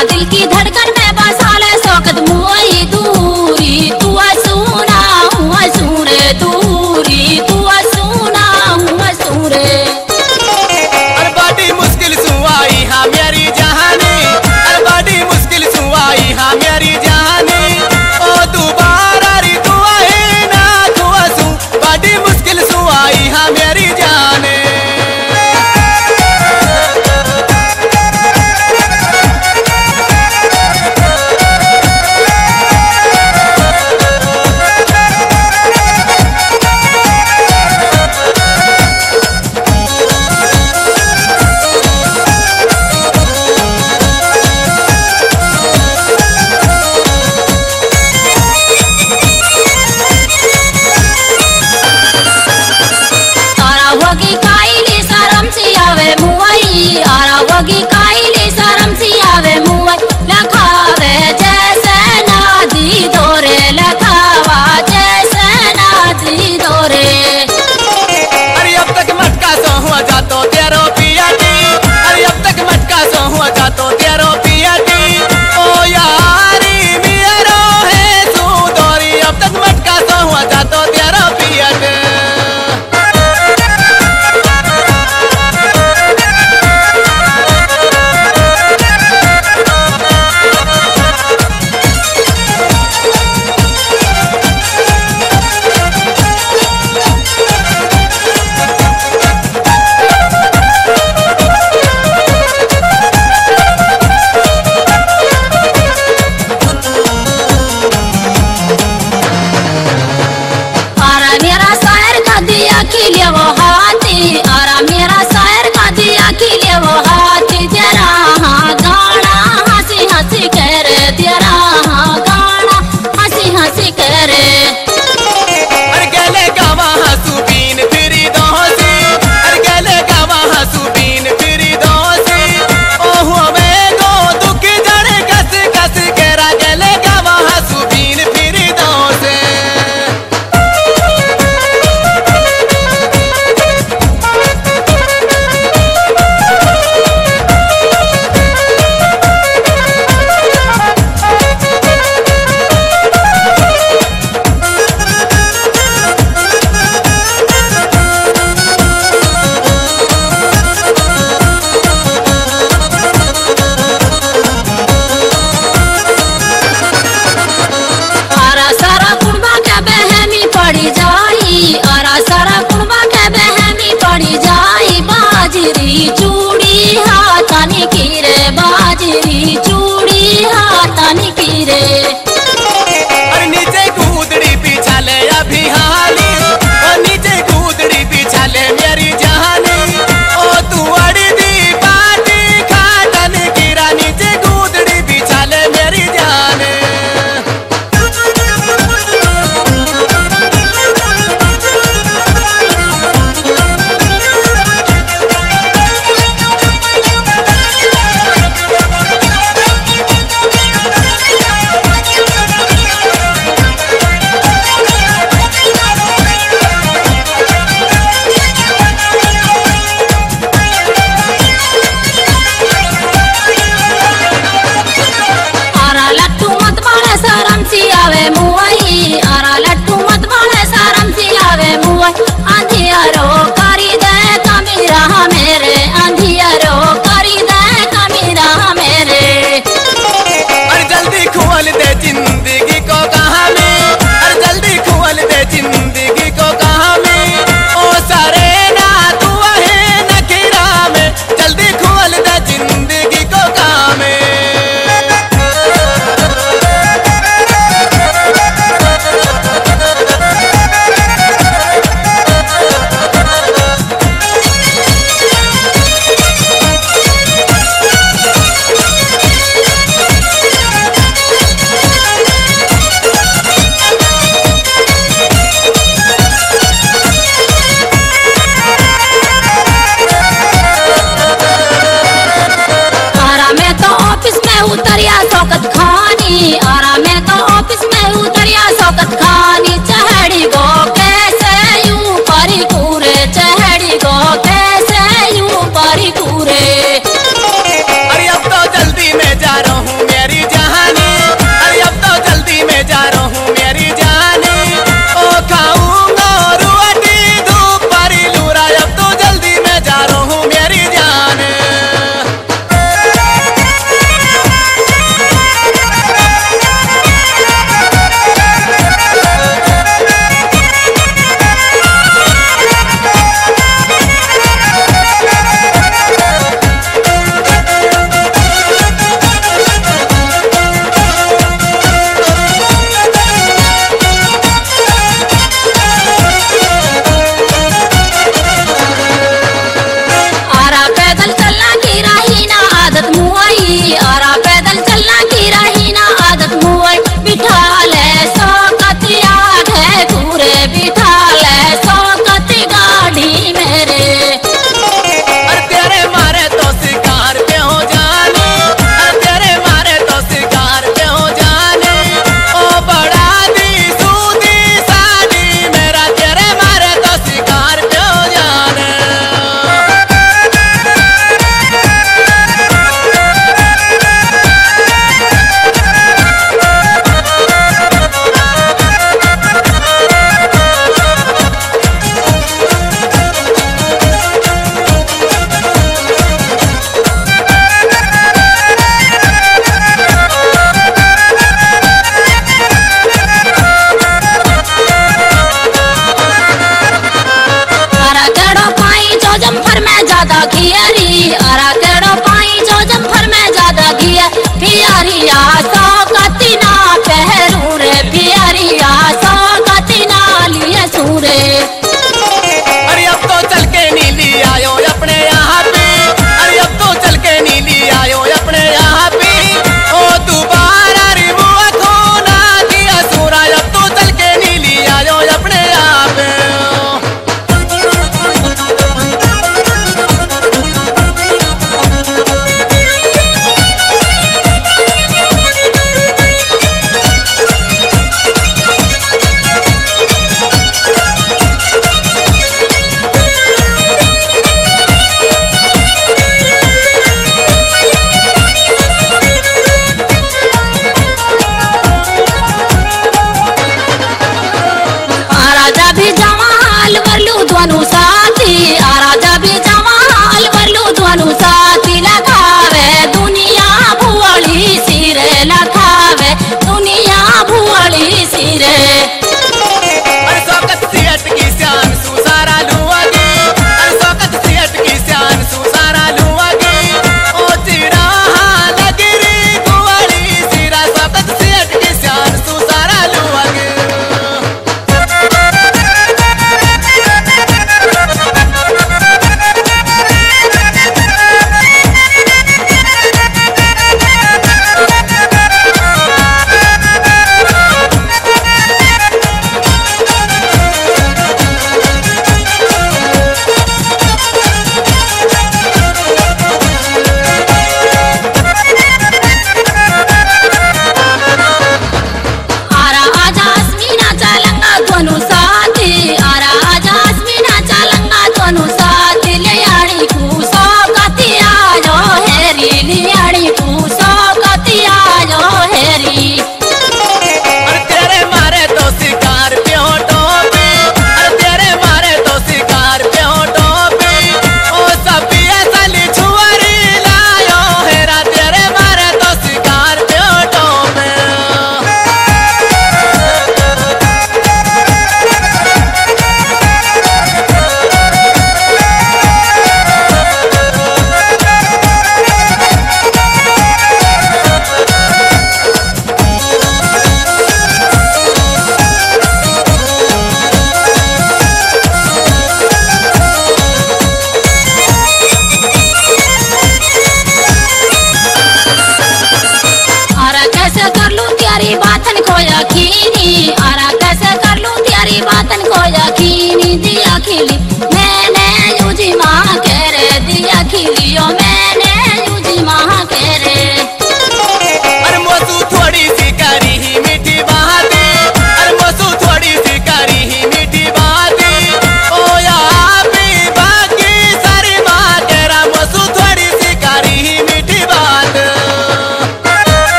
दिल की धड़कन में बसा ले शौकत मुई दूरी तू सुना हुआ सुरे दूरी तू सुना हुआ सुरे। अरे बड़ी मुश्किल सुआई हाँ मेरी जहानी, अरे बड़ी मुश्किल सुआई हाँ मेरी जहानी। ओ दोबारा री दुआ है ना दुआ सू, बड़ी मुश्किल सुआई हाँ मेरी जाने। वगी काईली शरम सी आवे मुई आरा वगी काईली शरम सी आवे मुई लखावे जैसे नादी दोरे लखावा जैसे नादी दोरे। अरे अब तक मटका सो हुआ जातो तेरो पियाटी, अरे अब तक मटका सो हुआ जातो तेरो पियाटी। ओ यारी मेरो है सुदोरी, अब तक मटका सो हुआ जातो तेरो पियाटी। खिले वो हाथी आरा मेरा शायर का दिया खिले वो हाथी तेरा हाँ गाना हंसी हंसी कह रे तेरा हाँ गाना हंसी हंसी कह रे। अरे गले गावा हंसू बीन फिरी दोसी, अरे गले गावा हंसू बीन फिरी दोसी। ओह हमें दो दुख जड़े कस कस केरा गले गावा हंसू बीन फिरी दोसे। पड़ी जाई आरा सारा कुंबा के बहमी पड़ी जाई बाजरी चूड़ी हाथानी की रे बाजरी चूड़ी हाथानी की रे। अरे नीचे कूदड़ी पीछा ले अभी हाली, और नीचे कूदड़ी पीछा ले मेरी जहानी। ओ तू अड़ी दी पाटी खाटन गिरा, नीचे कूदड़ी पीछा ले मेरी जाने। शरम सी आवे मुई आरा लट्टू मत बाले शरम सी आवे मुई। अंधियारो करी दे कमीरा मेरे अंधियारो करी दे कमीरा मेरे। अरे जल्दी खोल दे जिंदगी को कहानी, अरे जल्दी खोल दे जिंदगी को कहानी। ओ सारे ना तू है नखीरा में, जल्दी खोल दे जिंदगी को कहानी। उतरिया शौकत खानी आरा में तो ऑफिस में उतरिया शौकत खानी। चढ़ी गो कैसे यूं परी कूरे चढ़ी गो कैसे यूं परी कूरे। अरे अब तो जल्दी में जा रहा हूँ मुआई